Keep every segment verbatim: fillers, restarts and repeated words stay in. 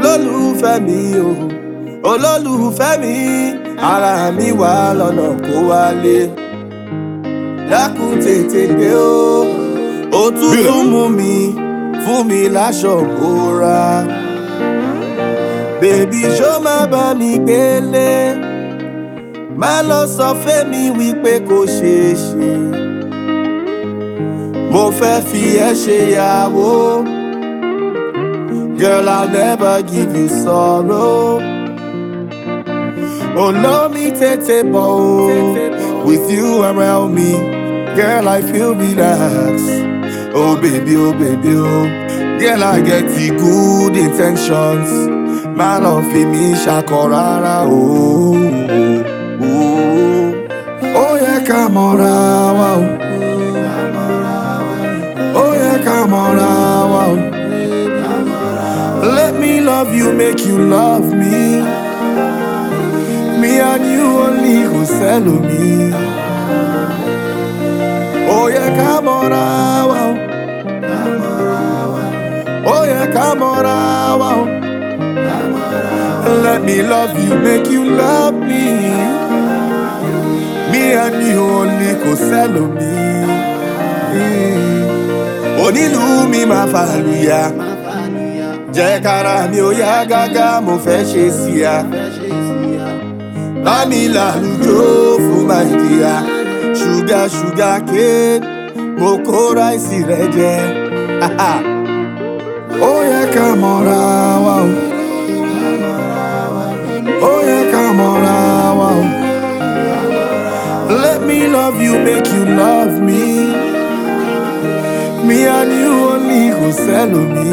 olólùfẹ́ mi o olólùfẹ́ mi ara mi wà lọ́nà kó wálé dákun tètè dé o òtútù mú mi fún mi láṣọ bora bèbí ṣó má bá mi gbélé má lọ sọ fẹ́mi wípé kò ṣeé ṣe mo fẹ́ fi ẹ́ ṣe ìyàwó. Girl, I'll never give you sorrow. Oh, no, me tete bo. With you around me, girl, I feel relaxed. Oh, baby, oh, baby, oh. Girl, I get the good intentions. Man, of me, shakorara, oh, oh, oh. Oh, yeah, come on, wow. Oh, yeah, come on, wow. Let me love you, make you love me. Me and you only go sell me. Oh yeah, come on, wow. Oh yeah, come on, wow. Let me love you, make you love me. Me and you only go sell me. Onílù mi máa fàlùyà. Jẹ́ kára mi ó yá gágá mo fẹ́ ṣe sí ya. Bá mi lálùjó fún màìdíyà. Ṣúgà ṣúgà kéèd mo kó ráìsì rẹ jẹ. Ó yẹ ká mọ́ra wa o. Ó yẹ ká mọ́ra wa o. Let me love you, make you love me. Me and you only go sell me.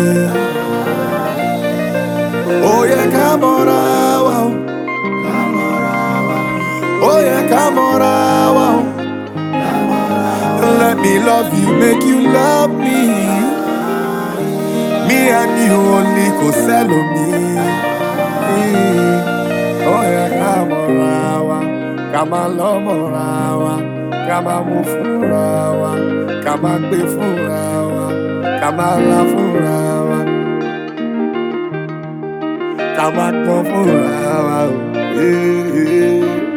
Oh yeah, come on, wow. Oh yeah, come on, wow. Let me love you, make you love me. Me and you only go sell me. Oh yeah, come on, wow. Come on, love, wow. Come on, move, wow. Come on, be full, wow. Come on, love, wow. Ká máa pọ́n fúnra wa o.